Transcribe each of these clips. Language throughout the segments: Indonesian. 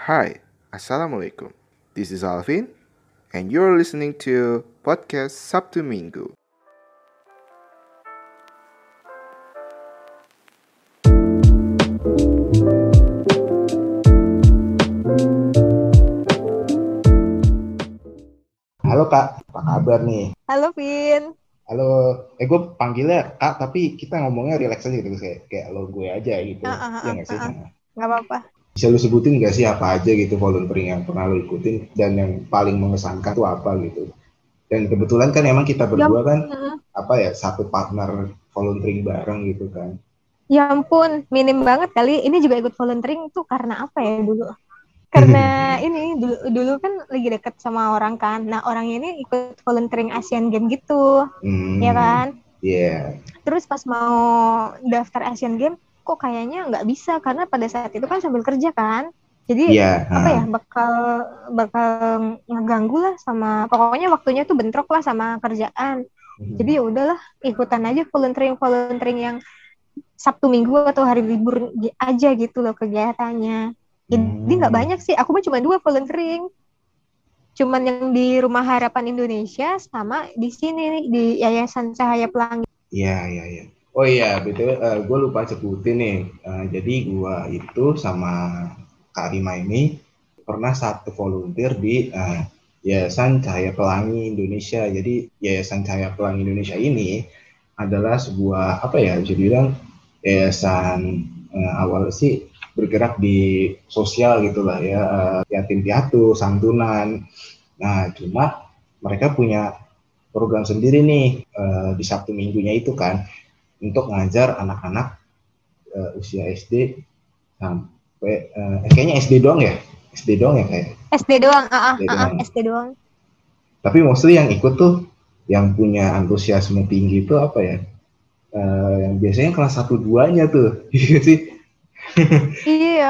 Hi, Assalamualaikum. This is Alvin, and you're listening to podcast Sabtu Minggu. Halo Kak, apa kabar nih? Halo, Vin. Halo, gue panggilnya Kak, tapi kita ngomongnya relax aja gitu, kayak lo gue aja gitu. Iya nggak sih? Nggak apa-apa. Bisa lu sebutin nggak sih apa aja gitu volunteering yang pernah lo ikutin dan yang paling mengesankan tuh apa gitu? Dan kebetulan kan emang kita Ya, berdua kan mm, apa ya satu partner volunteering bareng gitu kan? ya ampun, minim banget kali. Ini juga ikut volunteering tuh karena apa ya dulu? Karena ini dulu kan lagi deket sama orang kan. Nah, orangnya ini ikut volunteering Asian Games gitu, ya kan? Iya. Terus pas mau daftar Asian Games, kok kayaknya nggak bisa karena pada saat itu kan sambil kerja kan. Jadi Iya. apa ya bakal bakal ngeganggu lah sama pokoknya waktunya tuh bentrok lah sama kerjaan. Jadi ya udahlah ikutan aja volunteering volunteering yang Sabtu Minggu atau hari libur aja gitu loh kegiatannya. Jadi nggak banyak sih. Aku mah cuma 2 volunteering. Cuman yang di Rumah Harapan Indonesia sama di sini nih di Yayasan Cahaya Pelangi. Iya. Oh iya, betul. Gue lupa sebutin nih. Jadi gue itu sama Kak Rima ini pernah satu volunteer di Yayasan Cahaya Pelangi Indonesia. Jadi Yayasan Cahaya Pelangi Indonesia ini adalah sebuah apa ya, bisa bilang yayasan awal sih bergerak di sosial gitulah ya, yatim piatu, santunan. Nah, cuma mereka punya program sendiri nih di Sabtu Minggunya itu kan untuk ngajar anak-anak usia SD sampai kayaknya SD doang ya, SD doang ya kayak SD doang, SD doang. SD doang. Tapi mostly yang ikut tuh yang punya antusiasme tinggi itu apa ya? Yang biasanya kelas 1-2-nya tuh, iya sih. Iya,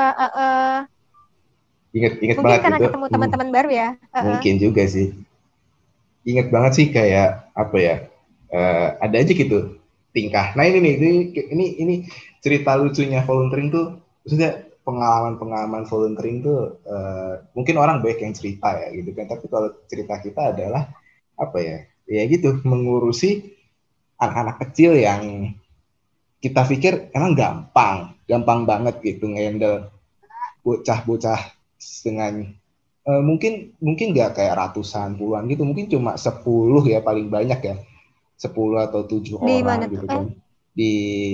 Ingat mungkin banget karena itu. ketemu teman-teman baru ya. Mungkin juga sih. Ingat banget sih kayak apa ya? Ada aja gitu tingkah. Nah ini nih, ini cerita lucunya volunteering tuh, maksudnya pengalaman-pengalaman volunteering tuh mungkin orang banyak yang cerita ya gitu kan. Tapi kalau cerita kita adalah apa ya? Ya gitu, mengurusi anak-anak kecil yang kita pikir emang gampang banget gitu ngehandle bocah-bocah dengan mungkin mungkin nggak kayak ratusan puluhan gitu, mungkin cuma 10 ya paling banyak ya, 10 atau 7 Di mana orang tuh? gitu kan di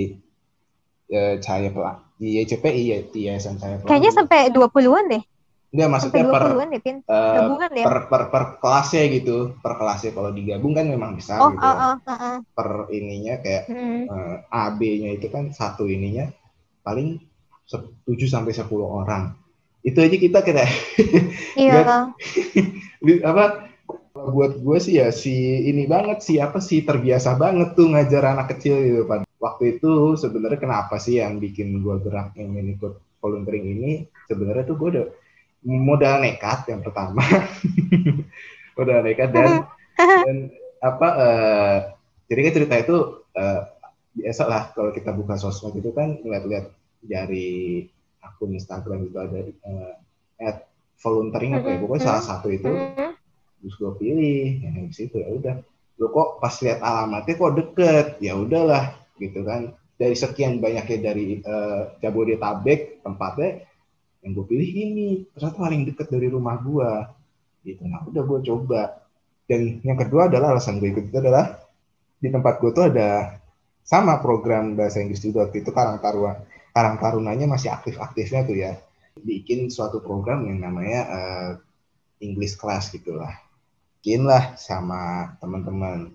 Cahaya Pelangi, di YCPI ya, di Yayasan Cahaya Kayaknya Pelangi. sampai 20-an deh. Enggak, Sampai maksudnya 20-an deh, Pin. Gabungan ya. per kelasnya gitu, per kelasnya kalau digabung kan memang besar Oh, gitu ya. uh. Per ininya kayak Hmm. AB-nya itu kan satu ininya paling 7 sampai 10 orang. Itu aja kita kayak Iya. nggak apa, buat gue sih ya si ini banget sih apa sih terbiasa banget tuh ngajar anak kecil gitu Pak. Waktu itu sebenarnya kenapa sih yang bikin gue gerak ingin ikut volunteering ini, sebenarnya tuh gue udah modal nekat yang pertama. Modal nekat dan apa jadi kan cerita itu biasa lah kalau kita buka sosmed itu kan lihat-lihat dari akun Instagram itu ada volunteering apa ya, pokoknya salah satu itu terus gue pilih yang di situ. Ya udah, lo kok pas lihat alamatnya kok deket, ya udahlah gitu kan, dari sekian banyaknya dari Jabodetabek tempatnya yang gue pilih ini ternyata paling deket dari rumah gue gitu. Nah udah gue coba. Dan yang kedua adalah alasan gue ikut itu adalah di tempat gue tuh ada sama program bahasa Inggris juga. Waktu itu Karang Tarunanya masih aktif-aktifnya tuh ya, bikin suatu program yang namanya English class gitulah, bikin lah sama teman-teman.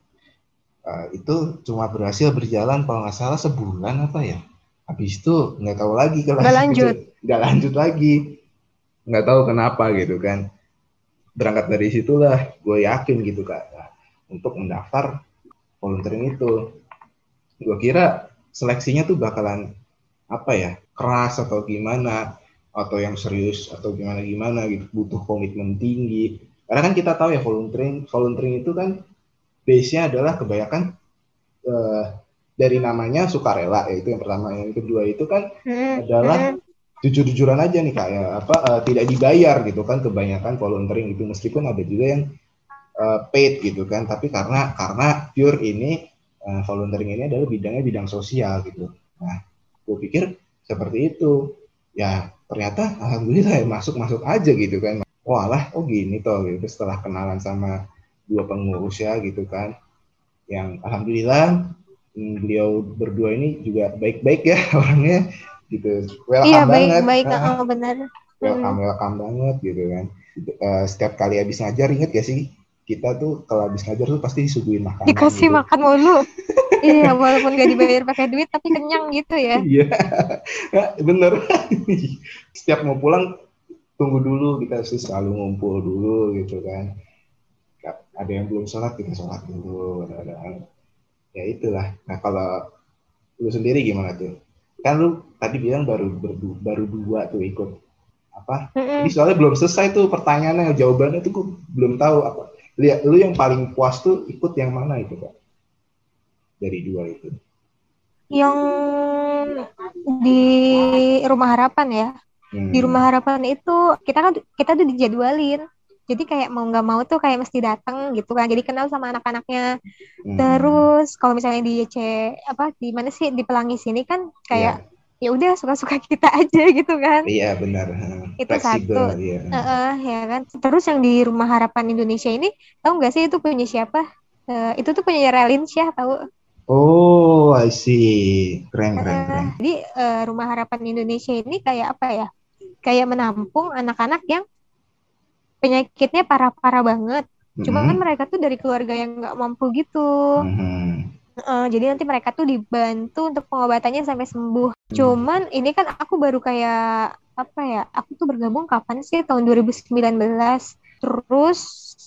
Itu cuma berhasil berjalan kalau nggak salah sebulan apa ya, habis itu nggak tahu lagi kelas Nggak lanjut. nggak lanjut lagi, nggak tahu kenapa gitu kan. Berangkat dari situlah gue yakin gitu kak untuk mendaftar volunteering itu. Gue kira seleksinya tuh bakalan apa ya, keras atau gimana, atau yang serius atau gimana gitu, butuh komitmen tinggi. Karena kan kita tahu ya volunteering itu kan base-nya adalah kebanyakan dari namanya sukarela, yaitu yang pertama. Yang kedua itu kan adalah jujur-jujuran aja nih kayak tidak dibayar gitu kan, kebanyakan volunteering itu, meskipun ada juga yang paid gitu kan, tapi karena pure ini volunteering ini adalah bidang sosial gitu. Nah, gue pikir seperti itu. Ya ternyata alhamdulillah ya, masuk aja gitu kan. Walah, oh gini toh gitu, setelah kenalan sama dua pengurus ya gitu kan. Yang alhamdulillah beliau berdua ini juga baik-baik ya orangnya gitu. Iya, Welcome banget. baik-baik, benar. Welcome banget gitu kan. Setiap kali habis ngajar, inget gak sih? Kita tuh kalau habis ngajar tuh pasti disuguhin makanan Dikasih gitu. makan mulu. Iya, walaupun gak dibayar pakai duit tapi kenyang gitu ya. Iya, bener. Setiap mau pulang tunggu dulu, kita sih selalu ngumpul dulu gitu kan. Ada yang belum sholat, kita sholat dulu. Ya itulah. Nah kalau lu sendiri gimana tuh? Kan lu tadi bilang baru dua tuh ikut apa? Ini soalnya belum selesai tuh pertanyaannya, jawabannya tuh gue belum tahu apa. Lihat, lu yang paling puas tuh ikut yang mana itu Kak? Dari dua itu. Yang di Rumah Harapan ya. Di Rumah Harapan itu kita tuh dijadwalin. Jadi kayak mau nggak mau tuh kayak mesti datang gitu kan. Jadi kenal sama anak-anaknya. Terus kalau misalnya di di mana sih di Pelangi sini kan kayak ya udah suka-suka kita aja gitu kan. Iya benar. Itu satu. Ya kan. Terus yang di Rumah Harapan Indonesia ini tahu nggak sih itu punya siapa? Itu tuh punya Relin Syah, tahu? Oh, I see. Keren. Jadi Rumah Harapan Indonesia ini kayak apa ya? Kayak menampung anak-anak yang penyakitnya parah-parah banget. Cuma kan mereka tuh dari keluarga yang nggak mampu gitu. Jadi nanti mereka tuh dibantu untuk pengobatannya sampai sembuh. Cuman ini kan aku baru kayak aku tuh bergabung kapan sih? Tahun 2019. Terus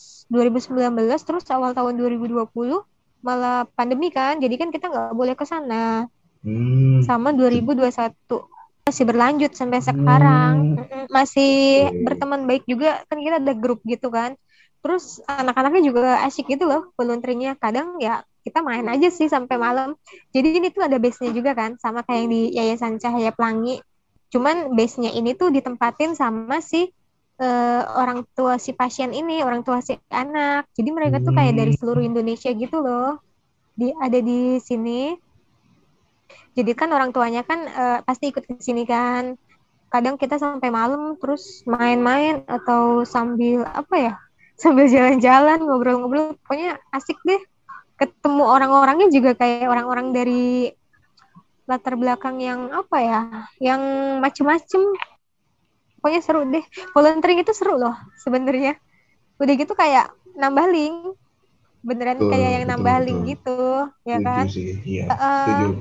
2019 terus awal tahun 2020 malah pandemi kan. Jadi kan kita nggak boleh ke sana. Sama 2021 masih berlanjut sampai sekarang. Masih berteman baik juga, kan kita ada grup gitu kan. Terus anak-anaknya juga asik gitu loh volunteeringnya. Kadang ya kita main aja sih sampai malam. Jadi ini tuh ada base-nya juga kan, sama kayak yang di Yayasan Cahaya Pelangi. Cuman base-nya ini tuh ditempatin sama si orang tua si pasien ini, orang tua si anak. Jadi mereka tuh kayak dari seluruh Indonesia gitu loh. Ada di sini. Jadi kan orang tuanya kan pasti ikut ke sini kan. Kadang kita sampai malam terus main-main atau sambil sambil jalan-jalan, ngobrol-ngobrol. Pokoknya asik deh. Ketemu orang-orangnya juga kayak orang-orang dari latar belakang yang yang macem-macem. Pokoknya seru deh. Volunteering itu seru loh sebenarnya. Udah gitu kayak nambah link. Beneran kayak yang nambah link gitu. Ya kan? Setuju.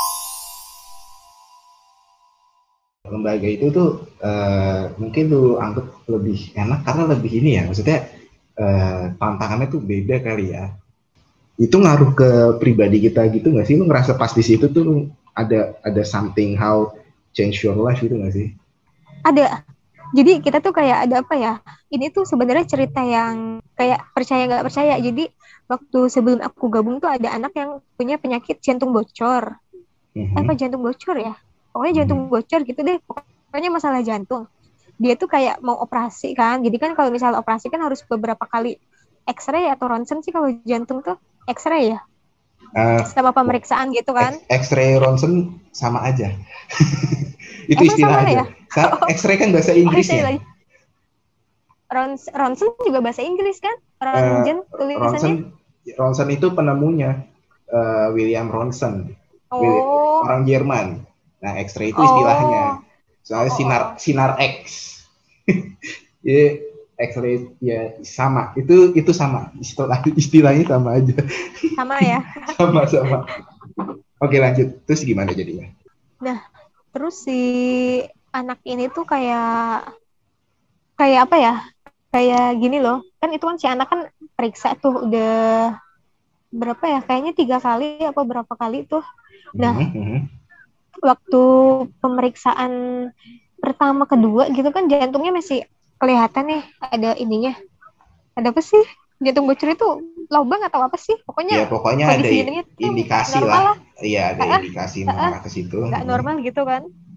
Lembaga itu tuh mungkin lu anggap lebih enak karena lebih ini ya, maksudnya tantangannya tuh beda kali ya. Itu ngaruh ke pribadi kita gitu nggak sih? Lu ngerasa pas di situ tuh ada something how change your life gitu nggak sih? Ada. Jadi kita tuh kayak ada ini tuh sebenarnya cerita yang kayak percaya nggak percaya. Jadi waktu sebelum aku gabung tuh ada anak yang punya penyakit jantung bocor. Jantung bocor ya? Pokoknya jantung bocor gitu deh. Pokoknya masalah jantung. Dia tuh kayak mau operasi kan. Jadi kan kalau misalnya operasi kan harus beberapa kali X-ray atau ronsen sih kalau jantung tuh. X-ray ya? Sama pemeriksaan gitu kan. X-ray ronsen sama aja. Itu istilah aja. Ya? X-ray kan bahasa Inggrisnya. Ronsen juga bahasa Inggris kan? Tulisannya. Ronsen itu penemunya William Ronsen. Orang Jerman. Nah, X-ray itu istilahnya. Soalnya sinar X. Jadi X-ray ya sama. Itu sama. Istilahnya sama aja. Sama ya. Sama. Oke, lanjut. Terus gimana jadinya? Nah, terus si anak ini tuh kayak apa ya? Kayak gini loh. Kan itu kan si anak kan periksa tuh udah berapa ya? Kayaknya 3 kali apa berapa kali tuh. Nah, waktu pemeriksaan pertama kedua gitu kan jantungnya masih kelihatan nih ada ininya. Ada apa sih? Jantung bocor itu lubang atau apa sih? Pokoknya ada indikasi lah. Iya, ada indikasi mengarah ke situ. Nggak normal gitu kan.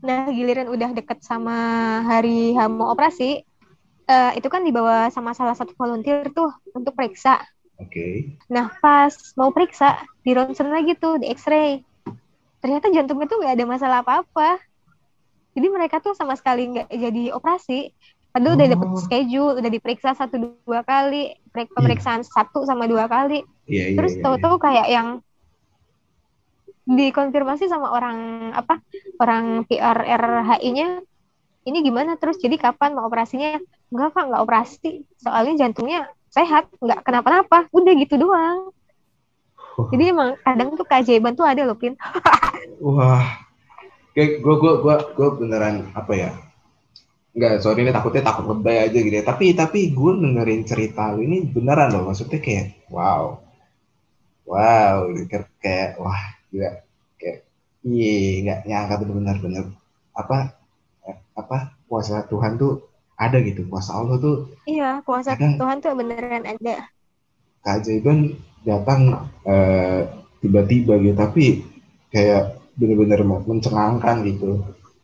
Nah, giliran udah deket sama hari mau operasi, itu kan dibawa sama salah satu volunteer tuh untuk periksa. Oke. Nah, pas mau periksa, di ronsen lagi tuh, di X-ray. Ternyata jantungnya tuh nggak ada masalah apa-apa. Jadi mereka tuh sama sekali nggak jadi operasi. Padahal udah dapet Oh, schedule, udah diperiksa 1-2 kali, iya, pemeriksaan 1 sama 2 kali. iya, iya, Terus iya, iya. tahu-tahu kayak yang dikonfirmasi sama orang PR RHI-nya, ini gimana terus, jadi kapan mau operasinya? Enggak kak, nggak operasi, soalnya jantungnya sehat, nggak kenapa-napa, udah gitu doang. Jadi emang kadang tuh keajaiban tuh ada loh, Pin. Wah, kayak gue beneran apa ya? Enggak, sorry ini takut lebay aja gitu ya. Tapi gue dengerin cerita lu ini beneran loh. Maksudnya kayak wow, wow, kayak wah, gila, kayak iya, nggak nyangka tuh benar-benar apa apa kuasa Tuhan tuh ada gitu. Kuasa Allah tuh Iya, kuasa kadang Tuhan tuh beneran ada. keajaiban datang tiba-tiba gitu. Tapi kayak bener-bener mencengangkan gitu.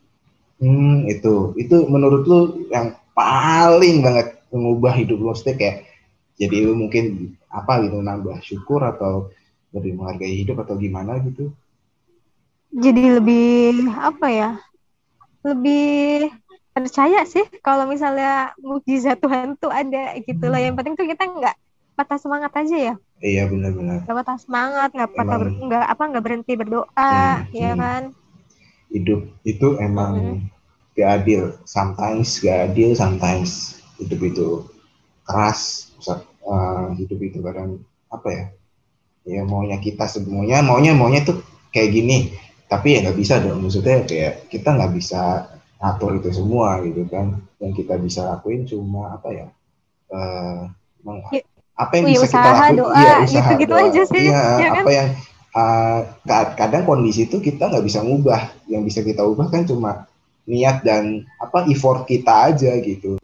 Itu menurut lu yang paling banget mengubah hidup lo, maksudnya kayak jadi lu mungkin apa gitu nambah syukur atau lebih menghargai hidup atau gimana gitu. Jadi lebih apa ya, lebih percaya sih kalau misalnya mukjizat Tuhan tuh ada gitu loh. Yang penting tuh kita nggak patah semangat aja ya, Iya benar-benar nggak patah semangat, emang nggak berhenti berdoa, hmm, ya hmm, kan. hidup itu Mm-mm. emang gak adil, sometimes gak adil, sometimes hidup itu keras. Hidup itu kadang apa ya, ya maunya kita semuanya maunya tuh kayak gini, tapi ya nggak bisa dong, maksudnya kayak kita nggak bisa atur itu semua gitu kan. Yang kita bisa lakuin cuma apa ya, eh, Ya, apa yang ya bisa kita usaha lakuin, doa iya usaha gitu-gitu aja doa, sih, iya ya kan. apa yang kadang kondisi itu kita nggak bisa ngubah, yang bisa kita ubah kan cuma niat dan apa effort kita aja gitu.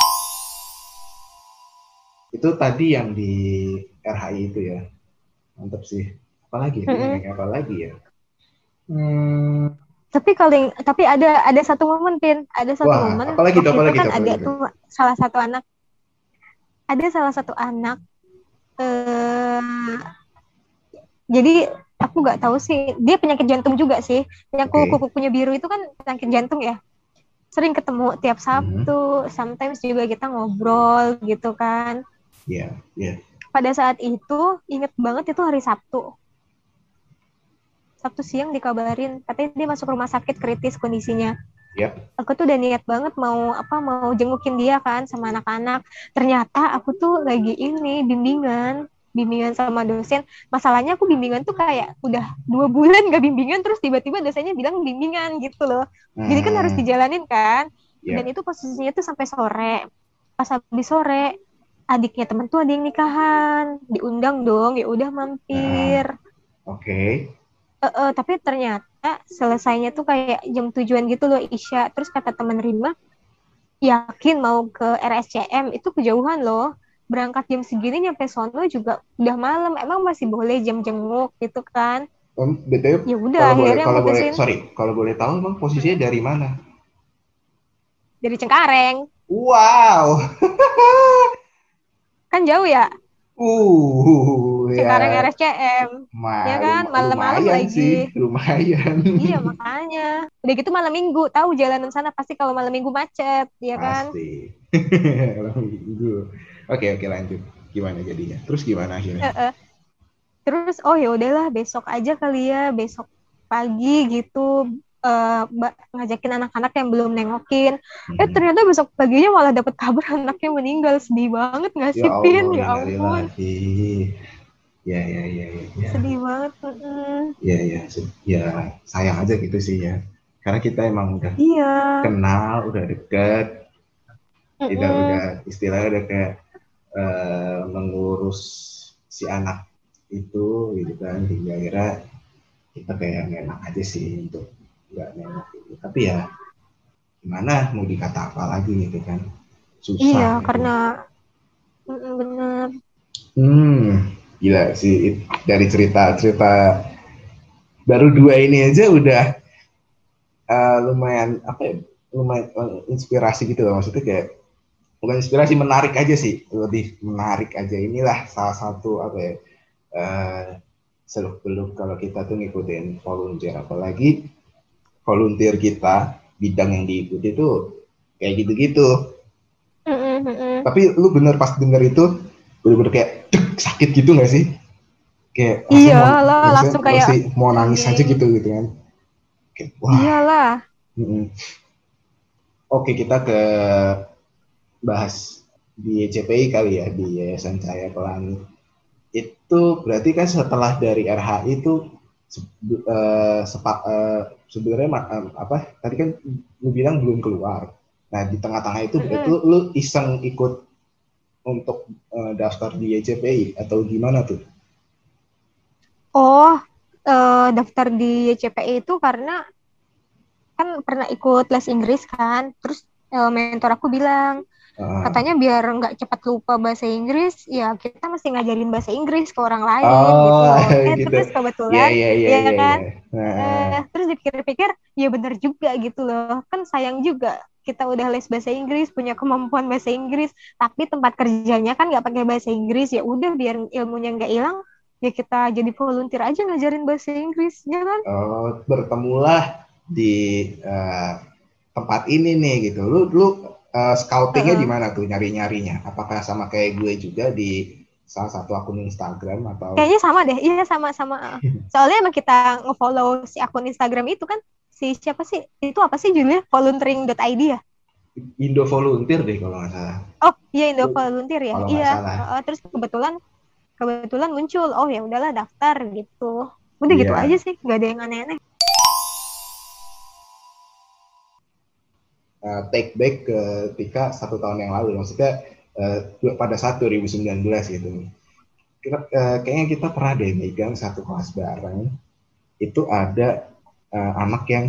Itu tadi yang di RHI itu ya, mantap sih. Apalagi itu Mm-mm. yang apa lagi ya. Hmm, Tapi ada satu momen, Pin, ada satu wah momen apalagi itu waktu itu apalagi itu kan apalagi ada itu. tuh salah satu anak ada salah satu anak eh jadi aku nggak tahu sih, dia penyakit jantung juga sih, yang Oke. kuku-kukunya biru itu kan penyakit jantung ya. Sering ketemu tiap Mhm. Sabtu, sometimes juga kita ngobrol gitu kan. Iya, iya. Pada saat itu inget banget, itu hari Sabtu. Sabtu siang dikabarin katanya dia masuk rumah sakit kritis kondisinya. Yap. Aku tuh udah niat banget mau jengukin dia kan sama anak-anak. Ternyata aku tuh lagi bimbingan sama dosen. Masalahnya aku bimbingan tuh kayak udah 2 bulan gak bimbingan, terus tiba-tiba dosennya bilang bimbingan gitu loh. Jadi kan harus Hmm, dijalanin kan. Dan yap. itu posisinya tuh sampai sore. Pas habis sore, adiknya temen tuh ada yang nikahan, diundang dong, ya udah Nah, mampir. oke. Tapi ternyata selesainya tuh kayak jam 7-an gitu loh, Isya. Terus kata teman Rima, yakin mau ke RSCM itu kejauhan loh. Berangkat jam segini nyampe sono juga udah malam. Emang masih boleh jam jenguk gitu kan? BTW Ya udah akhirnya mutusin kalau boleh tahu emang posisinya mm, dari mana? dari Cengkareng. Wow. Kan jauh ya, Cengkareng Ya, RSCM. Ya kan, malam-malam lumayan sih, lagi. lumayan. Iya makanya. Udah gitu malam minggu, tahu jalanan sana pasti kalau malam minggu macet, ya kan? Pasti. Minggu. Oke, oke lanjut. Gimana jadinya? Terus gimana akhirnya? Eh, eh. Terus oh ya udahlah besok aja kali ya, besok pagi gitu, ngajakin anak-anak yang belum nengokin. Hmm. Ternyata besok paginya malah dapet kabar anaknya meninggal. Sedih banget nggak Ya sih, Pin? Allah, Ya ampun, innalillahi. Ya, ya, ya, ya, ya. sedih banget. Mm-mm. Ya, ya, ya, sayang aja gitu sih ya. Karena kita emang udah Iya. kenal, udah deket, udah Mm-mm. istilahnya udah kayak mengurus si anak itu gitu kan, hingga akhirnya kita kayak enak aja sih untuk nggak nengok gitu. Tapi ya gimana mau dikata apa lagi gitu kan, Iya, susah gitu. karena bener. Gila sih dari cerita-cerita baru dua ini aja udah lumayan apa ya, lumayan inspirasi gitu loh, maksudnya kayak bukan inspirasi, menarik aja sih, lebih menarik aja. Inilah salah satu apa ya, seluk beluk kalau kita tuh ngikutin volunteer, apalagi volunteer kita bidang yang diikuti tuh kayak gitu-gitu. Tapi lu bener pas denger itu bener-bener kayak sakit gitu nggak sih? Kayak iya lah, langsung kayak mau nangis aja gitu kan? Kayak, wah. Iyalah. Oke, kita ke bahas di YCPI kali ya, di Yayasan Cahaya Pelangi. Itu berarti kan setelah dari RHI itu sebenarnya apa? Tadi kan lu bilang belum keluar. Nah di tengah-tengah itu berarti lu iseng ikut untuk daftar di YCPI atau gimana tuh? Oh, daftar di YCPI itu karena kan pernah ikut les Inggris kan, terus mentor aku bilang katanya biar nggak cepat lupa bahasa Inggris, ya kita mesti ngajarin bahasa Inggris ke orang lain gitu loh. Gitu. Terus kebetulan, ya kan, Nah. terus dipikir-pikir, ya bener juga gitu loh. Kan sayang juga kita udah les bahasa Inggris, punya kemampuan bahasa Inggris, tapi tempat kerjanya kan nggak pakai bahasa Inggris. Ya udah, biar ilmunya nggak hilang, ya kita jadi volunteer aja ngajarin bahasa Inggris, ya kan? Bertemulah di tempat ini nih gitu. Lu scoutingnya di mana tuh, nyari-nyarinya? Apakah sama kayak gue juga di salah satu akun Instagram atau? Kayaknya sama deh, iya sama-sama. Soalnya emang kita nge-follow si akun Instagram itu kan, si siapa sih? Itu apa sih judulnya? Volunteering.id ya? Indo Volunteer deh kalau nggak salah. Oh iya, Indo Volunteer ya. Kalau nggak Iya. salah. Terus kebetulan muncul. Oh ya udahlah, daftar gitu. Udah gitu aja sih, nggak ada yang aneh-aneh. Take back ketika 1 tahun yang lalu, maksudnya pada saat 2019 gitu. Kayaknya kita pernah deh megang satu kelas bareng. Itu ada anak yang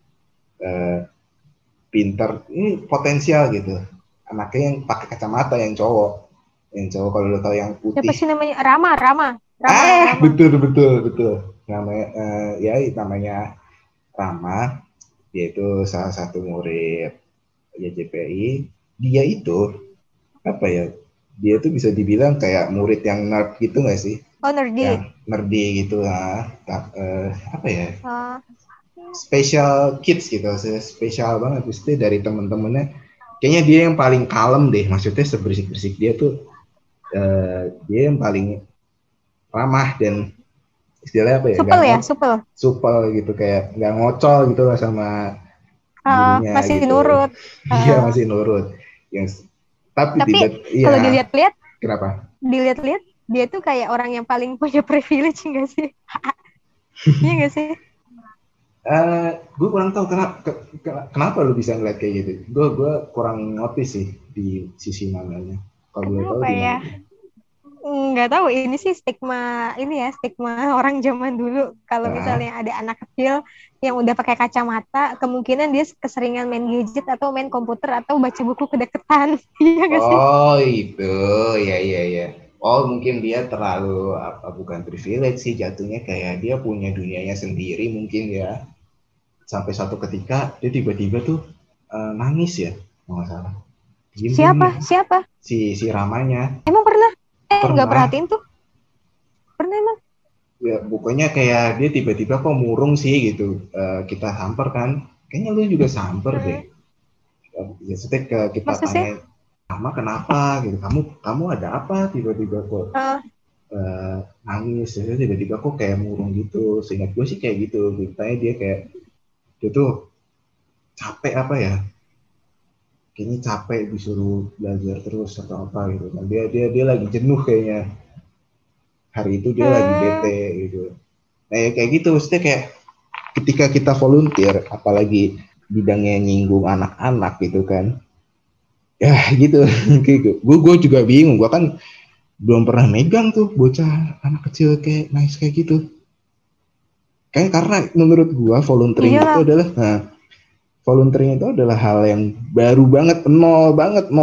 pinter, ini potensial gitu. Anaknya yang pakai kacamata, yang cowok kalau lo tahu yang putih. Siapa sih namanya? Rama. Betul. Namanya Rama. Dia itu salah satu murid YCPI. Dia itu apa ya? Dia tuh bisa dibilang kayak murid yang nerd gitu nggak sih? Oh, nerdy. Yang nerdy gitu lah. Apa ya? Special kids gitu, spesial banget. Pasti dari temen-temennya, kayaknya dia yang paling kalem deh. Maksudnya sebersih-bersih dia tuh, dia yang paling ramah dan istilahnya apa ya? Supel gitu, kayak nggak ngocol gitu lah sama gurunya. Masih gitu. Nurut. Iya, masih nurut. Tapi kalau dilihat-lihat, kenapa? Dilihat-lihat dia tuh kayak orang yang paling punya privilege nggak sih? Iya nggak sih? Gue kurang tahu kenapa lu bisa ngeliat kayak gitu. Gue kurang notice sih di sisi mananya. Kalau gue tahu ya? Nggak tahu, ini sih stigma orang zaman dulu. Kalau misalnya ada anak kecil yang udah pakai kacamata, kemungkinan dia keseringan main gadget atau main komputer atau baca buku kedeketan. Iya nggak sih? Oh itu, ya. Oh mungkin dia terlalu bukan privilege sih, jatuhnya kayak dia punya dunianya sendiri mungkin ya. Sampai suatu ketika dia tiba-tiba tuh nangis ya, nggak salah. Siapa? Si Ramanya. Emang pernah? Nggak perhatiin tuh. Pernah emang? Ya, pokoknya kayak dia tiba-tiba kok murung sih gitu. Kita samper kan. Kayaknya lu juga samper deh. Ya, setelah kita tanya, Mama kenapa gitu? Kamu ada apa? Tiba-tiba kok nangis. Tiba-tiba kok kayak murung gitu. Seingat gue sih kayak gitu. Ceritanya dia kayak dia tuh capek apa ya? Kayaknya capek disuruh belajar terus atau apa gitu. Nah, dia lagi jenuh kayaknya. Hari itu dia lagi bete gitu. Nah ya kayak gitu, maksudnya kayak ketika kita volunteer, apalagi bidangnya nyinggung anak-anak gitu kan. Ya gitu. Gue juga bingung, gue kan belum pernah megang tuh bocah anak kecil kayak nice kayak gitu. Kayak karena menurut gue volunteering itu adalah volunteering itu adalah hal yang baru banget, nol.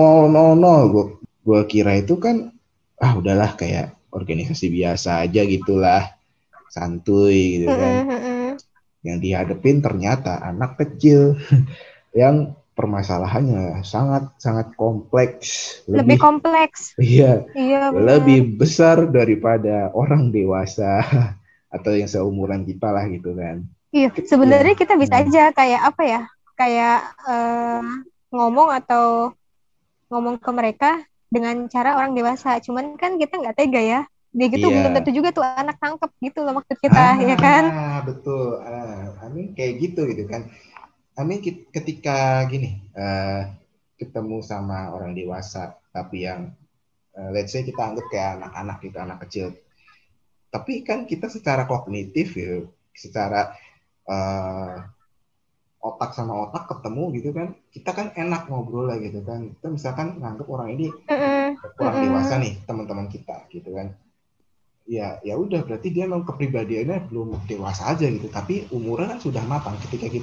Gue kira itu kan udahlah kayak organisasi biasa aja gitulah, santuy gitu kan. Yang dihadapin ternyata anak kecil yang permasalahannya sangat kompleks, Lebih lebih kompleks. iya, Iya benar. lebih besar daripada orang dewasa atau yang seumuran kita lah gitu kan. Iya, Ya, sebenarnya kita bisa aja kayak apa ya? Kayak ngomong atau ngomong ke mereka dengan cara orang dewasa. Cuman kan kita nggak tega ya. Dia gitu belum iya. tentu juga tuh anak tangkep gitu loh maksud kita, ya kan? Betul. Amin kayak gitu gitu kan. Amin ketika gini, ketemu sama orang dewasa, tapi yang let's say kita anggap kayak anak-anak gitu, anak kecil. Tapi kan kita secara kognitif ya, secara eh, otak sama otak ketemu gitu kan, kita kan enak ngobrol lah gitu kan. Kita misalkan nganggap orang ini Mm-mm, kurang dewasa mm-mm. nih, teman-teman kita gitu kan. Ya udah berarti dia memang kepribadiannya belum dewasa aja gitu, tapi umurnya kan sudah matang.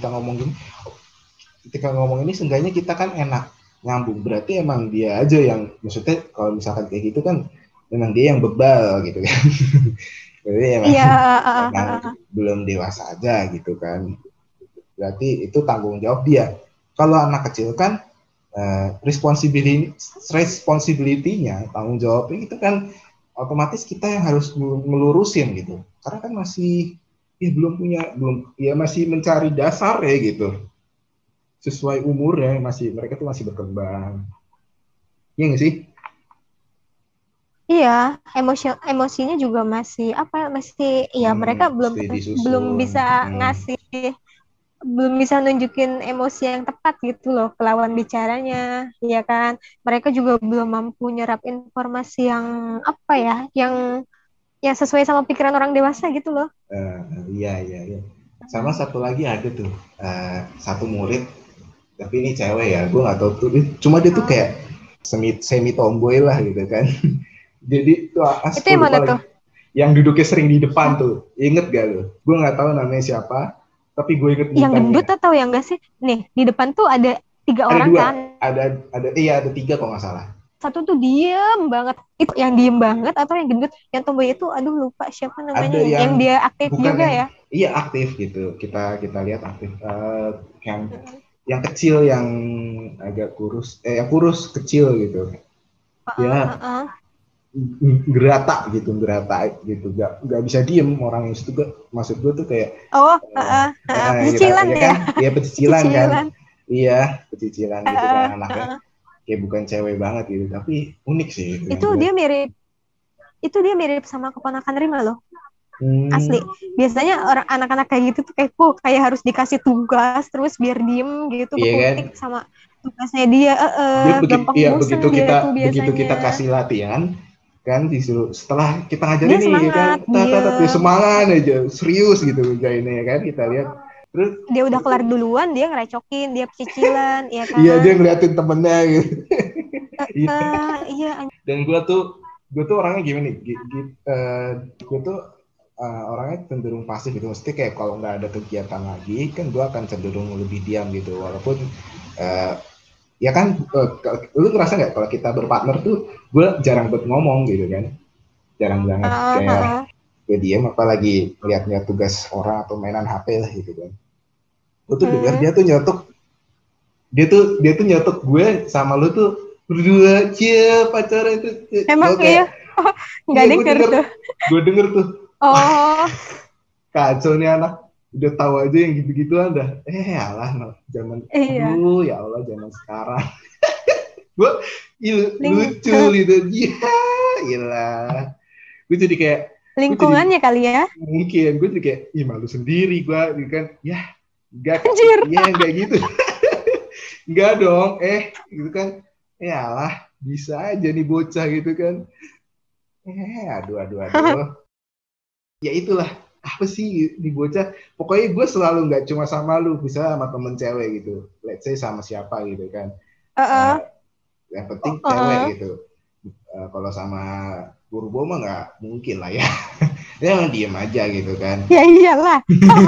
Ketika ngomong ini seenggaknya kita kan enak nyambung, berarti emang dia aja yang, maksudnya kalau misalkan kayak gitu kan memang dia yang bebal gitu kan. Jadi emang Iya, emang belum dewasa aja gitu kan, berarti itu tanggung jawab dia. Kalau anak kecil kan responsibility-nya, tanggung jawabnya itu kan otomatis kita yang harus melurusin gitu. Karena kan masih belum ya masih mencari dasar ya gitu. Sesuai umurnya mereka tuh masih berkembang. Iya nggak sih? iya. Emosinya juga masih apa? Masih, ya mereka Mesti belum disusun. bisa ngasih, belum bisa nunjukin emosi yang tepat gitu loh ke lawan bicaranya, ya kan? Mereka juga belum mampu nyerap informasi yang apa ya, yang sesuai sama pikiran orang dewasa gitu loh. Eh, iya. Sama satu lagi ada tuh satu murid, tapi ini cewek ya, gue nggak tahu tuh. Cuma dia tuh Hmm. kayak semi tomboy lah gitu kan. Jadi tuh Itu gue yang lupa mana lagi. tuh? Yang duduknya sering di depan tuh, inget gak lo? Gue nggak tahu namanya siapa, tapi gue inget Yang gendut mukanya. atau yang enggak sih? Nih, di depan tuh ada 3 orang Dua, kan. ada tiga kok nggak salah. Satu tuh diem banget. Itu yang diem banget atau yang gendut? Yang tomboy itu, aduh lupa siapa namanya Ada ya. Yang yang dia aktif bukan juga yang ya. iya aktif gitu. Kita lihat aktif. Yang Mm. yang kecil, yang agak kurus, yang kurus kecil gitu. Ya gerata gitu, nggak bisa diem orang itu tuh. Maksud gue tuh kayak Oh, ya pecicilan kan, ya. ya pecicilan kan, Pecicilan. iya pecicilan gitu kan, anaknya Heeh. kayak bukan cewek banget gitu, tapi unik sih itu yang Itu gue. dia mirip dia mirip sama keponakan Rima loh. Asli. Hmm, Biasanya orang anak-anak kayak gitu tuh kayak kok kayak harus dikasih tugas terus biar diem gitu iya kan, kekutik sama tugasnya dia. dia Gampang bosen dia tuh begitu biasanya. kita kasih latihan kan, disuruh setelah kita ngajarin Dia nih ya kan, semangat, dia diem. semangat aja serius gitu ini ya kan, kita lihat terus Dia udah itu kelar duluan, dia ngerecokin, dia pecicilan, ya iya dia kan? ngeliatin temennya gitu. Iya. Iya, Dan gue tuh orangnya gimana nih, gue tuh orangnya cenderung pasif gitu, mesti kayak kalau nggak ada kegiatan lagi kan gue akan cenderung lebih diam gitu, walaupun uh, ya kan, lu ngerasa nggak kalau kita berpartner tuh gue jarang buat ngomong gitu kan, jarang banget kayak gue diam, apalagi lihat-lihat tugas orang atau mainan HP lah gitu kan. Gue tuh dengar hmm. dia tuh nyotok gue sama lu tuh berdua cie pacaran itu. Gue Emang kayak iya, nggak iya, denger tuh. gue denger tuh, wah Oh, kacau nih anak, udah tahu aja yang gitu-gituan dah. Alah no, zaman iya. aduh ya Allah zaman sekarang. Gue Ling lucu gitu, iya gila. Gue jadi kayak gue jadi lingkungannya kali ya. mungkin gue jadi kayak ih malu sendiri gue gitu kan, ya enggak kak, Anjir. ya enggak gitu. Enggak dong, gitu kan, lah bisa aja nih bocah gitu kan, aduh, ya itulah apa sih di bocah, pokoknya gue selalu nggak cuma sama lu, bisa sama temen cewek gitu, let's say sama siapa gitu kan. Heeh. Uh, yang penting cewek Heeh. gitu. Kalau sama Purbo mah nggak mungkin lah ya. Dia emang diem aja gitu kan. Ya iyalah.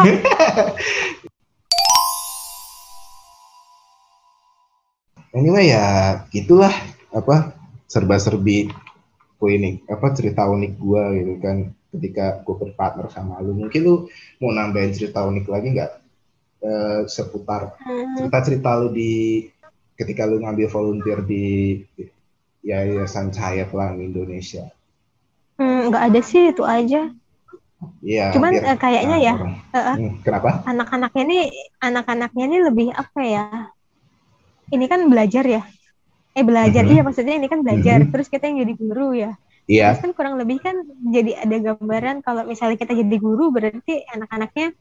Anyway ya gitulah, apa serba-serbi ini apa cerita unik gua gitu kan. ketika gue berpartner sama lu. Mungkin lu mau nambahin cerita unik lagi nggak seputar cerita-cerita lu di ketika lu ngambil volunteer di Yayasan Cahaya Pelangi Indonesia? Nggak ada sih, itu aja. Iya, Cuman biar kayaknya ya kenapa? anak-anaknya ini lebih apa ya? Ini kan belajar ya. Belajar, Mhm. iya maksudnya ini kan belajar. Mhm. Terus kita yang jadi guru ya. Iya. Terus kan kurang lebih kan jadi ada gambaran kalau misalnya kita jadi guru berarti anak-anaknya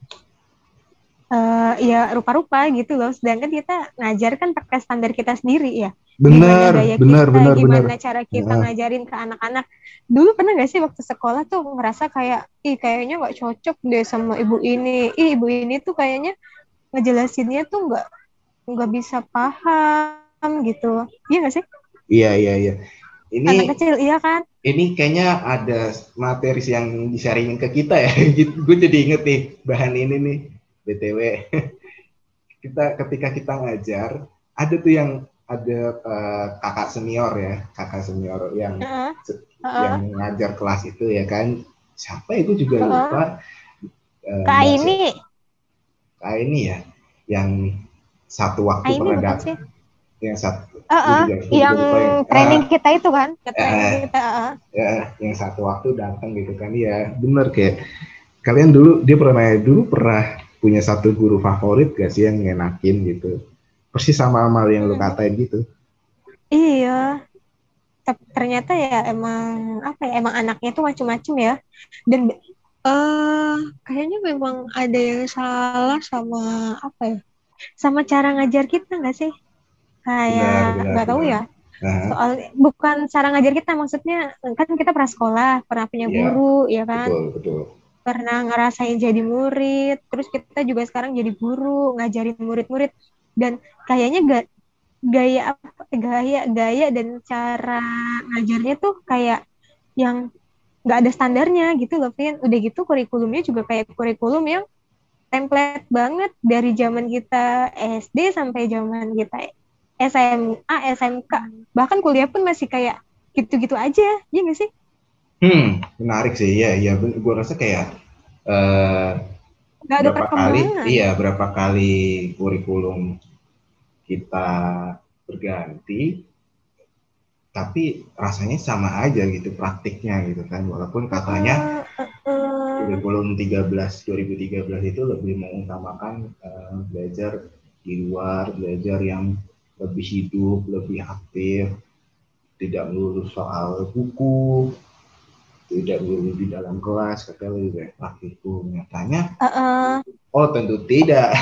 ya rupa-rupa gitu loh. Sedangkan kita ngajar kan pakai standar kita sendiri ya. Gimana gaya kita, gimana cara kita ngajarin ke anak-anak. Dulu pernah gak sih waktu sekolah tuh ngerasa kayak, kayaknya gak cocok deh sama ibu ini. Ibu ini tuh kayaknya ngejelasinnya tuh nggak bisa paham gitu. Iya gak sih? Iya. Ini Anak kecil, iya kan? Ini kayaknya ada materi yang di-sharingin ke kita ya. Gue jadi inget nih bahan ini nih, BTW. Ketika kita ngajar, ada tuh yang ada kakak senior yang ngajar kelas itu ya kan. Siapa itu juga lupa. Kak ini. Kak ini ya, yang satu waktu pernah datang. Yang satu yang training kita itu kan, yang satu waktu datang gitu kan, ya bener kayak kalian dia pernah punya satu guru favorit gak sih yang ngenakin gitu, persis sama amal yang lu katain gitu. Iya, ternyata ya emang anaknya tuh macem-macem ya, dan kayaknya memang ada yang salah sama sama cara ngajar kita nggak sih? Kayak nggak tahu ya. Soal bukan cara ngajar kita, maksudnya kan kita pernah sekolah, pernah punya guru, ya kan? Betul. Pernah ngerasain jadi murid, terus kita juga sekarang jadi guru, ngajarin murid-murid, dan kayaknya gaya dan cara ngajarnya tuh kayak yang nggak ada standarnya gitu loh, Vin. Udah gitu kurikulumnya juga kayak kurikulum yang template banget dari zaman kita SD sampai zaman kita SMA, SMK, bahkan kuliah pun masih kayak gitu-gitu aja, ya nggak sih? Menarik sih, ya. Gue rasa kayak nggak ada perkembangan. Berapa kali kurikulum kita berganti, tapi rasanya sama aja gitu praktiknya gitu kan, walaupun katanya kurikulum 2013 itu lebih mengutamakan belajar di luar, belajar yang lebih hidup, lebih aktif, tidak melulu soal buku, tidak melulu di dalam kelas, katanya lebih banyak praktikum. Nyatanya tentu tidak.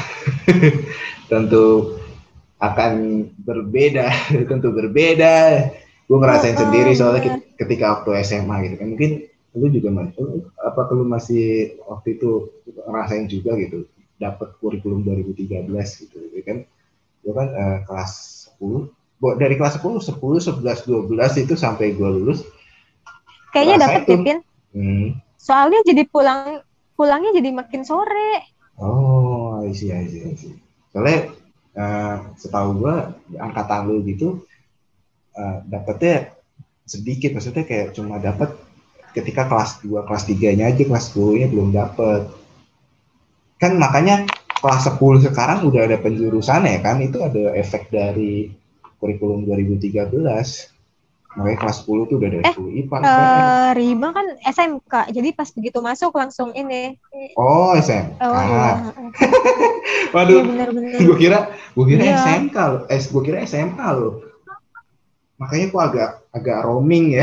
tentu akan berbeda. Tentu berbeda. Gue ngerasain sendiri soalnya ketika waktu SMA gitu kan, mungkin lu juga lu masih waktu itu ngerasain juga gitu, dapat kurikulum 2013 gitu kan. Gue kan kelas 10, dari kelas 10, 11, 12 itu sampai gue lulus. Kayaknya dapat ya, Pin. Soalnya jadi pulangnya jadi makin sore. Oh, I see. Soalnya setahu gue angkatan lu gitu dapetnya sedikit, maksudnya kayak cuma dapat ketika kelas 2, kelas 3-nya aja, kelas 10-nya belum dapet. Kan makanya kelas 10 sekarang udah ada penjurusan ya kan, itu ada efek dari kurikulum 2013. Makanya kelas 10 tuh udah ada 10 IPA. Rima kan SMK, jadi pas begitu masuk langsung ini. Oh, SMK. Iya. Waduh, ya, bener. gue kira SMK loh. Gue kira SMK loh. Makanya kok agak roaming ya.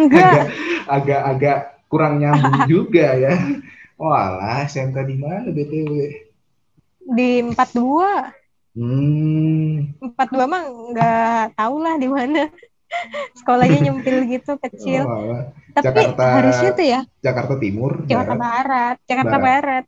agak kurang nyambung juga ya. Walah, SMK di mana BTW? Di 42. 42 mah nggak tahu lah di mana. Sekolahnya nyempil gitu, kecil. Tapi harusnya tuh ya Jakarta Timur, Jakarta Barat.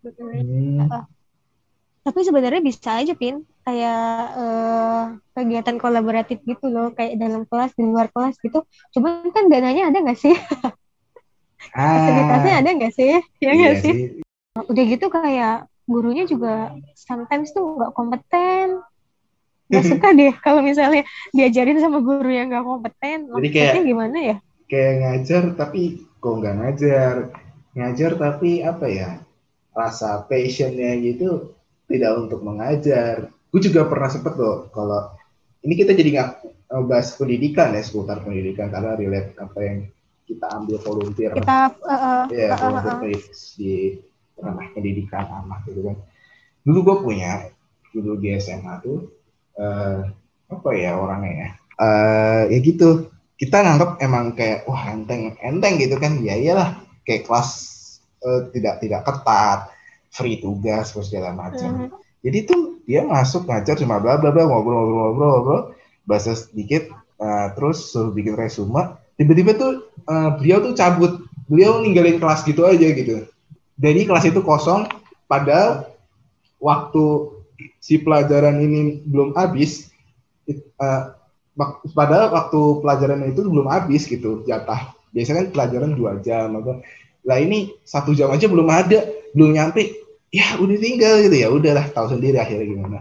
Tapi sebenarnya bisa aja, Pin, kayak kegiatan kolaboratif gitu loh, kayak dalam kelas, di luar kelas gitu. Cuman kan dananya ada nggak sih? Fasilitasnya ada nggak sih? Ya nggak sih? Udah gitu kayak gurunya juga sometimes tuh nggak kompeten. Gak suka deh kalau misalnya diajarin sama guru yang gak kompeten. Jadi kayak gimana ya? Kayak ngajar tapi kok nggak ngajar. ngajar tapi apa ya, rasa passionnya gitu tidak untuk mengajar. Gue juga pernah sempet loh, kalau ini kita jadi nggak bahas pendidikan ya, seputar pendidikan karena relate apa yang kita ambil volunteer, Kita ya volunteer di ranah pendidikan anak gitu kan. Dulu gue punya, dulu di SMA tuh apa ya orangnya ya, ya gitu, kita nganggap emang kayak wah enteng enteng gitu kan, ya iyalah kayak kelas tidak ketat, free tugas segala macam. Jadi tuh dia masuk ngajar cuma bla bla bla, ngobrol bahasa sedikit, terus suruh bikin resume, tiba-tiba tuh beliau tuh cabut, beliau ninggalin kelas gitu aja gitu. Jadi kelas itu kosong, padahal waktu si pelajaran ini belum habis, uh, padahal waktu pelajaran itu belum habis gitu jatah. Biasanya kan pelajaran 2 jam apa. Lah ini 1 jam aja belum ada, belum nyampe. Ya udah tinggal gitu, ya udahlah tahu sendiri akhirnya gimana.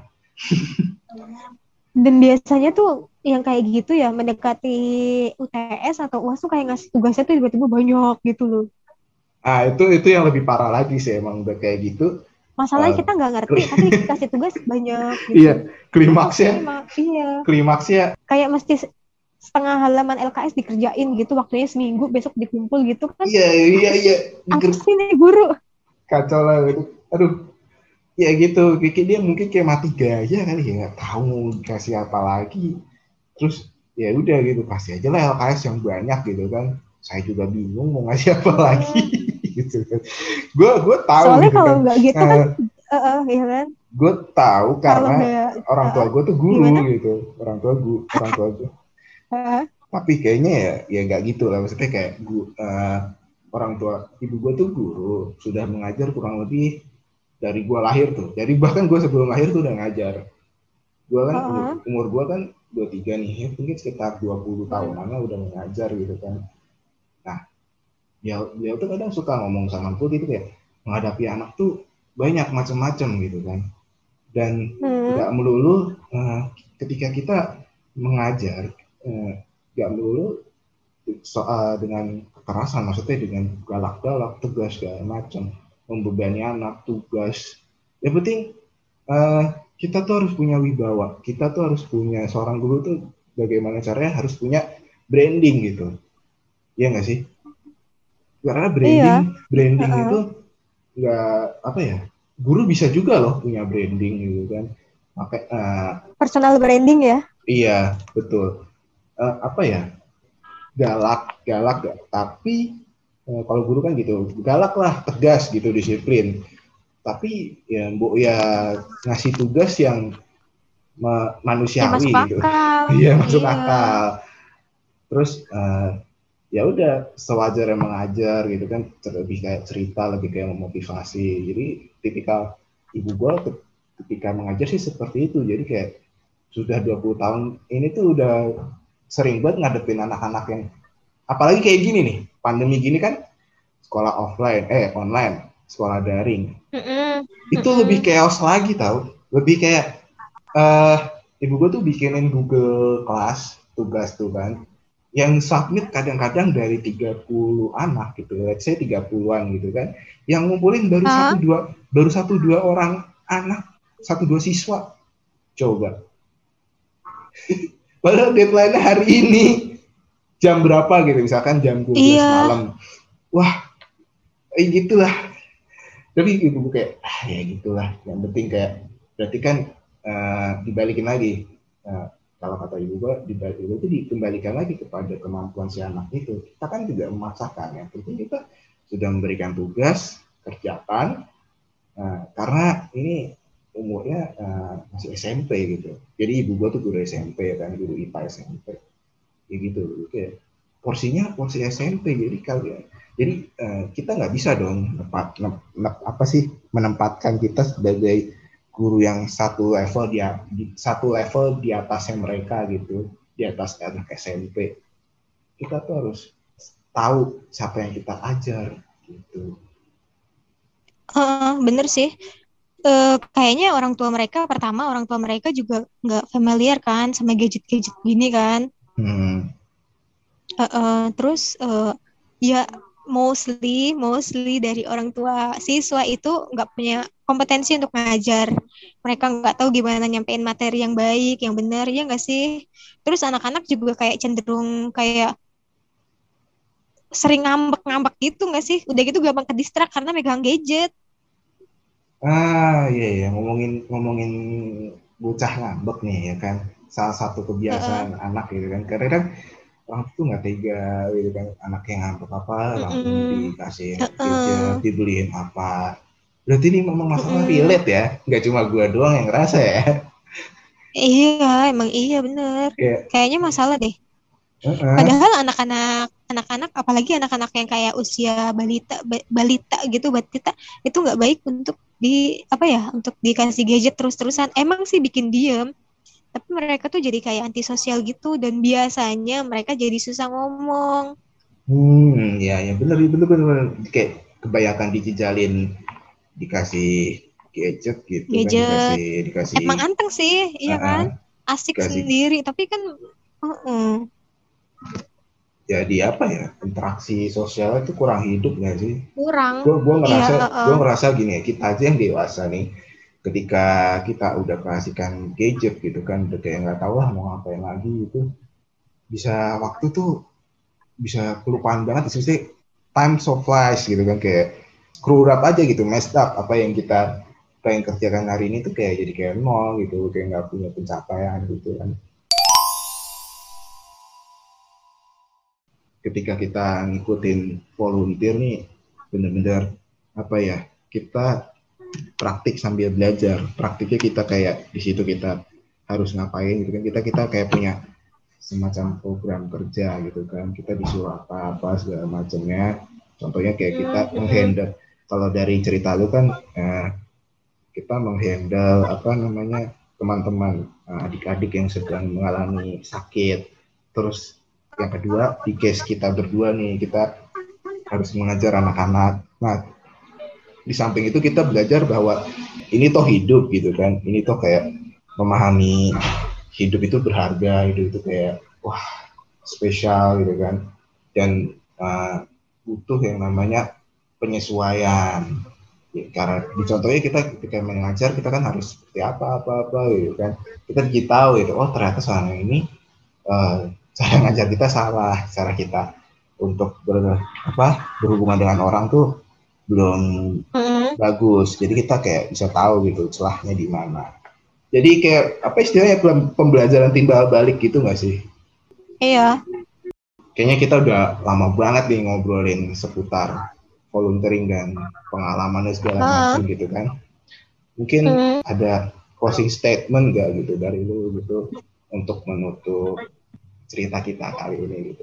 Dan biasanya tuh yang kayak gitu ya mendekati UTS atau UAS tuh kayak ngasih tugasnya tuh tiba-tiba banyak gitu loh. Ah itu yang lebih parah lagi sih, emang udah kayak gitu. Masalahnya kita nggak ngerti tapi dikasih tugas banyak Iya, gitu. klimaksnya Iya. Kayak mesti setengah halaman LKS dikerjain gitu, waktunya seminggu, besok dikumpul gitu kan. iya Apa sih nih guru? kacau lah gitu. Aduh, ya gitu, kayak dia mungkin kayak mati gaya kali ya, nggak tahu mau dikasih apa lagi. Terus ya udah gitu, kasih aja lah LKS yang banyak gitu kan. Saya juga bingung mau ngasih apa lagi gitu kan. Gue tahu Soalnya gitu kalau kan. nggak gitu kan, ya kan. Gue tahu Kalau karena nggak, orang tua gue tuh guru gimana? gitu, orang tua gue. Tapi kayaknya ya nggak gitu lah, maksudnya kayak orang tua ibu gue tuh guru, sudah mengajar kurang lebih dari gue lahir tuh, jadi bahkan gue sebelum lahir tuh udah ngajar. Gue kan umur gue kan 23 nih, ya mungkin sekitar 20 tahunan lah udah mengajar gitu kan. Nah, dia tuh kadang suka ngomong sama gue gitu kayak, menghadapi anak tuh banyak macam-macam gitu kan. Dan nggak melulu ketika kita mengajar, nggak melulu soal dengan kekerasan, maksudnya dengan galak-galak, tegas segala macam, membebani anak, tugas. Yang penting kita tuh harus punya wibawa, kita tuh harus punya, seorang guru tuh bagaimana caranya harus punya branding gitu, ya nggak sih? Karena branding itu nggak apa ya, guru bisa juga loh punya branding gitu kan. Personal branding ya. Iya betul. Apa ya, galak tapi kalau guru kan gitu, galak lah, tegas gitu, disiplin. Tapi ya ngasih tugas yang manusiawi masuk gitu. akal. Iya masuk akal. Terus ya udah sewajarnya mengajar gitu kan, lebih kayak cerita, lebih kayak memotivasi. Jadi tipikal ibu gue ketika mengajar sih seperti itu. Jadi kayak sudah 20 tahun ini tuh udah sering banget ngadepin anak-anak yang, apalagi kayak gini nih, pandemi gini kan, sekolah online, sekolah daring. Itu lebih chaos lagi tau. Lebih kayak ibu gue tuh bikinin Google Class tugas tuh kan, yang submit kadang-kadang dari 30 anak gitu, let's say 30-an gitu kan, yang ngumpulin baru satu dua orang anak, 1-2 siswa. Coba. Padahal deadline-nya hari ini jam berapa gitu, misalkan jam 12 malam. Wah, gitulah. Tapi ibu kayak, ya gitulah. Yang penting kayak, berarti kan dibalikin lagi. Kalau kata ibu gue, itu dikembalikan lagi kepada kemampuan si anak itu. Kita kan tidak memaksakan ya. Tentu kita sudah memberikan tugas, kerjakan. Karena ini umurnya masih SMP gitu. Jadi ibu gue tuh guru SMP kan, guru IPA SMP. Ya gitu. Kayak porsi SMP. Jadi kita nggak bisa dong menempatkan kita sebagai guru yang satu level di atasnya mereka gitu, di atas anak SMP. Kita tuh harus tahu siapa yang kita ajar gitu. Bener sih. Kayaknya orang tua mereka juga nggak familiar kan sama gadget-gadget gini kan. Terus ya mostly dari orang tua siswa itu nggak punya kompetensi untuk ngajar. Mereka nggak tahu gimana nyampein materi yang baik, yang benar, ya nggak sih? Terus anak-anak juga kayak cenderung kayak sering ngambek-ngambek gitu nggak sih? Udah gitu gampang ke distract karena megang gadget. Iya ya, ngomongin ngomongin bocah ngambek nih ya kan. Salah satu Heeh. kebiasaan anak gitu kan. Karena kan orang tuh nggak tega gitu kan. Anak yang ngambek apa langsung Mm-mm. dikasih gadget, Heeh. dibeliin apa. Berarti ini memang masalah Mm-mm. relate ya. Nggak cuma gua doang yang ngerasa ya. Iya, emang iya bener. Kayak, Kayaknya masalah deh. heeh. Padahal anak-anak apalagi anak-anak yang kayak usia balita gitu, batita itu nggak baik untuk untuk dikasih gadget terus-terusan. Emang sih bikin diem, tapi mereka tuh jadi kayak antisosial gitu dan biasanya mereka jadi susah ngomong. Ya, ya bener. Kayak kebanyakan dijejalin, dikasih gadget gitu kan, Gadget dikasih dikasih emang anteng sih, iya uh, kan? Asik dikasih sendiri, tapi kan jadi apa ya, interaksi sosial itu kurang hidup nggak sih? kurang. Gue Iya, ngerasa gue ngerasa gini ya, kita aja yang dewasa nih, ketika kita udah kasihkan gadget gitu kan, udah kayak nggak tahu lah mau ngapain lagi gitu, bisa waktu tuh bisa kelupaan banget, maksudnya time so flies gitu kan, kayak screw up aja gitu, messed up, apa yang kita pengen kerjakan hari ini tuh kayak jadi kayak nol gitu, kayak nggak punya pencapaian gitu kan. Ketika kita ngikutin volunteer nih, bener-bener apa ya, kita praktik sambil belajar. Praktiknya kita kayak di situ kita harus ngapain gitu kan, kita kayak punya semacam program kerja gitu kan, kita disuruh apa segala macamnya. Contohnya kayak kita menghandle, kalau dari cerita lu kan kita menghandle apa namanya, teman-teman, adik-adik yang sedang mengalami sakit. Terus yang kedua, di case kita berdua nih, kita harus mengajar anak-anak. Nah, di samping itu kita belajar bahwa ini toh hidup gitu kan, ini toh kayak memahami hidup itu berharga, hidup itu kayak wah spesial gitu kan, dan butuh yang namanya penyesuaian. Ya, karena di contohnya kita ketika mengajar, kita kan harus seperti apa gitu kan, kita jadi tahu gitu, oh ternyata selama ini cara ngajar kita salah, cara kita untuk berhubungan dengan orang tuh belum bagus. Jadi kita kayak bisa tahu gitu celahnya di mana. Jadi kayak apa istilahnya, pembelajaran timbal balik gitu nggak sih? iya. Kayaknya kita udah lama banget nih ngobrolin seputar volunteering dan pengalamannya segala macam gitu kan. Mungkin ada closing statement nggak gitu dari lu gitu untuk menutup cerita kita kali ini gitu.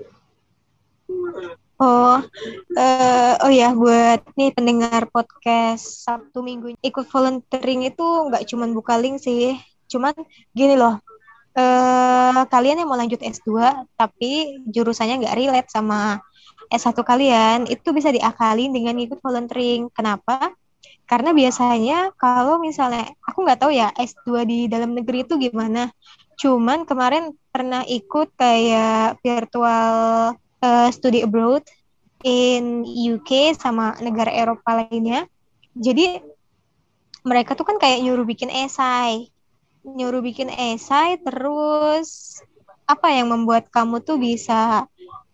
Oh, oh ya, buat nih pendengar podcast Sabtu Minggu ikut volunteering itu nggak cuman buka link sih, cuman gini loh, kalian yang mau lanjut S2 tapi jurusannya nggak relate sama S1 kalian, itu bisa diakalin dengan ikut volunteering. Kenapa? Karena biasanya kalau misalnya, aku nggak tahu ya S2 di dalam negeri itu gimana, cuman kemarin pernah ikut kayak virtual study abroad in UK sama negara Eropa lainnya. Jadi mereka tuh kan kayak nyuruh bikin esai, terus apa yang membuat kamu tuh bisa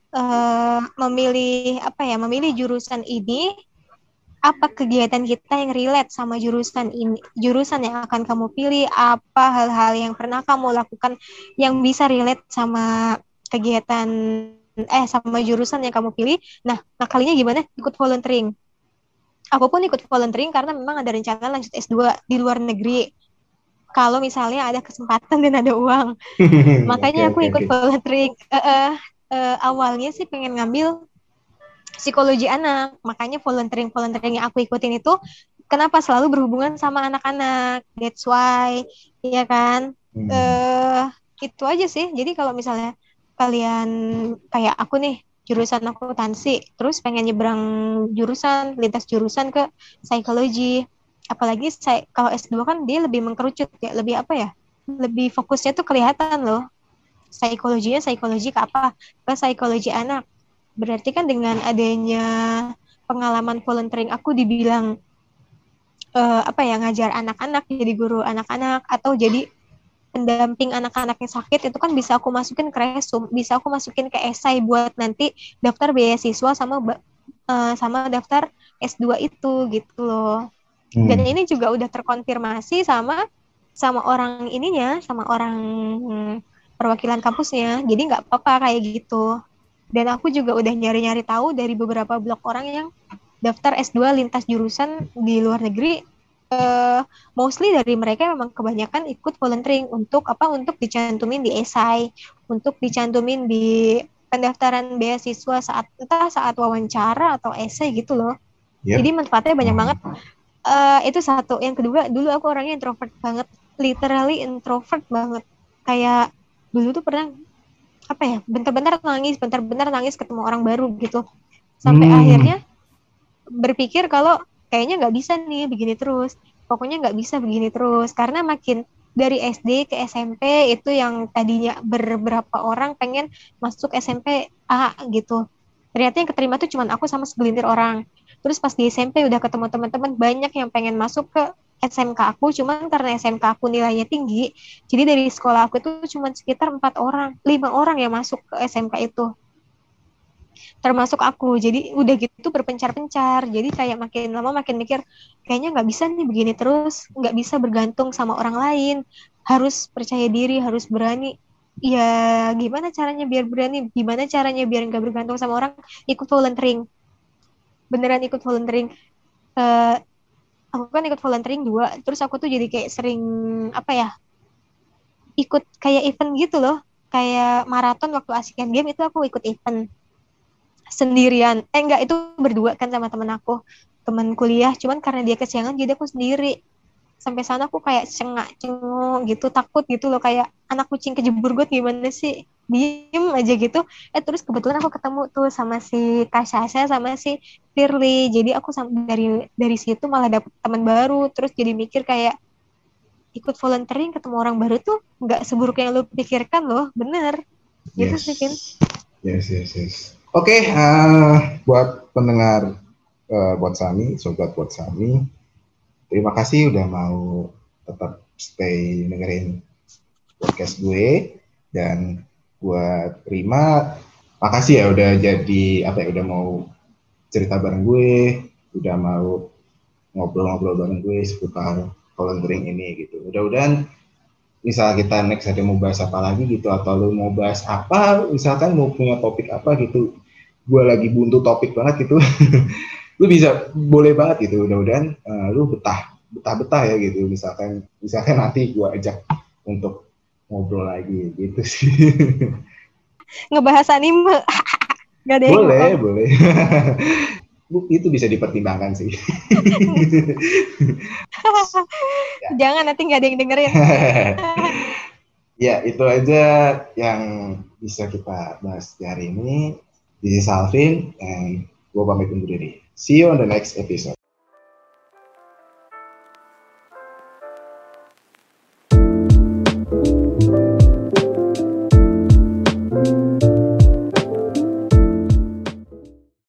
memilih jurusan ini, apa kegiatan kita yang relate sama jurusan ini, jurusan yang akan kamu pilih, apa hal-hal yang pernah kamu lakukan yang bisa relate sama kegiatan sama jurusan yang kamu pilih. Nah, kalinya gimana? Ikut volunteering. Aku pun ikut volunteering karena memang ada rencana lanjut S2 di luar negeri. Kalau misalnya ada kesempatan dan ada uang. Oke Makanya oke aku ikut oke. volunteering. Awalnya sih pengen ngambil psikologi anak. Makanya volunteering yang aku ikutin itu kenapa selalu berhubungan sama anak-anak. That's why, ya kan? Itu aja sih. Jadi kalau misalnya kalian kayak aku nih, jurusan akuntansi, terus pengen nyebrang jurusan, lintas jurusan ke psikologi. Apalagi saya kalau S2 kan dia lebih mengkerucut ya, lebih apa ya? Lebih fokusnya tuh kelihatan loh. Psikologinya psikologi ke apa? Ke psikologi anak. Berarti kan dengan adanya pengalaman volunteering aku dibilang ngajar anak-anak, jadi guru anak-anak atau jadi pendamping anak-anak yang sakit, itu kan bisa aku masukin ke resum, bisa aku masukin ke esai buat nanti daftar beasiswa sama daftar S2 itu gitu loh. Dan ini juga udah terkonfirmasi sama orang ininya, sama orang perwakilan kampusnya. Jadi nggak apa-apa kayak gitu. Dan aku juga udah nyari-nyari tahu dari beberapa blog orang yang daftar S2 lintas jurusan di luar negeri, mostly dari mereka memang kebanyakan ikut volunteering untuk dicantumin di esai, untuk dicantumin di pendaftaran beasiswa saat wawancara atau esai gitu loh. Yep. Jadi manfaatnya banyak banget. Itu satu. Yang kedua, dulu aku orangnya introvert banget, literally introvert banget. Kayak dulu tuh pernah bentar-bentar nangis ketemu orang baru gitu. Sampai akhirnya berpikir kalau kayaknya nggak bisa nih begini terus. Pokoknya nggak bisa begini terus. Karena makin dari SD ke SMP itu yang tadinya beberapa orang pengen masuk SMP A gitu. Ternyata yang keterima tuh cuma aku sama segelintir orang. Terus pas di SMP udah ketemu teman-teman banyak yang pengen masuk ke SMK aku, cuman karena SMK aku nilainya tinggi, jadi dari sekolah aku itu cuma sekitar 5 orang yang masuk ke SMK itu, termasuk aku. Jadi udah gitu berpencar-pencar, jadi kayak makin lama makin mikir, kayaknya nggak bisa nih begini terus, nggak bisa bergantung sama orang lain, harus percaya diri, harus berani. Ya gimana caranya biar berani, gimana caranya biar nggak bergantung sama orang, ikut volunteering, beneran ikut volunteering. Aku kan ikut volunteering 2, terus aku tuh jadi kayak sering ikut kayak event gitu loh, kayak maraton waktu Asian Games itu aku ikut event sendirian, enggak, itu berdua kan sama teman kuliah, cuman karena dia kesiangan jadi aku sendiri. Sampai sana aku kayak cengak-cengok gitu, takut gitu loh, kayak anak kucing kejebur got gimana sih, diem aja gitu. Terus kebetulan aku ketemu tuh sama si Kasasha sama si Firly, jadi aku dari situ malah dapet teman baru. Terus jadi mikir kayak ikut volunteering ketemu orang baru tuh nggak seburuk yang lu pikirkan loh, bener. Gitu sih, Vin. Yes. Oke, buat pendengar buat Sami, sobat buat Sami, terima kasih udah mau tetap stay dengerin podcast gue. Dan buat Rima, makasih ya udah jadi udah mau cerita bareng gue, udah mau ngobrol-ngobrol bareng gue seputar volunteering ini gitu. Mudah-mudahan misal kita next ada mau bahas apa lagi gitu, atau lu mau bahas apa, misalkan mau punya topik apa gitu, gue lagi buntu topik banget gitu, lu boleh banget gitu. Mudah-mudahan lu betah ya gitu, misalkan nanti gue ajak untuk ngobrol lagi gitu sih. Ngebahas anime. Gak ada boleh. Itu bisa dipertimbangkan sih. Jangan, nanti nggak ada yang dengerin. Ya, itu aja yang bisa kita bahas di hari ini. This is Alvin, and gue pamit undur diri. See you on the next episode.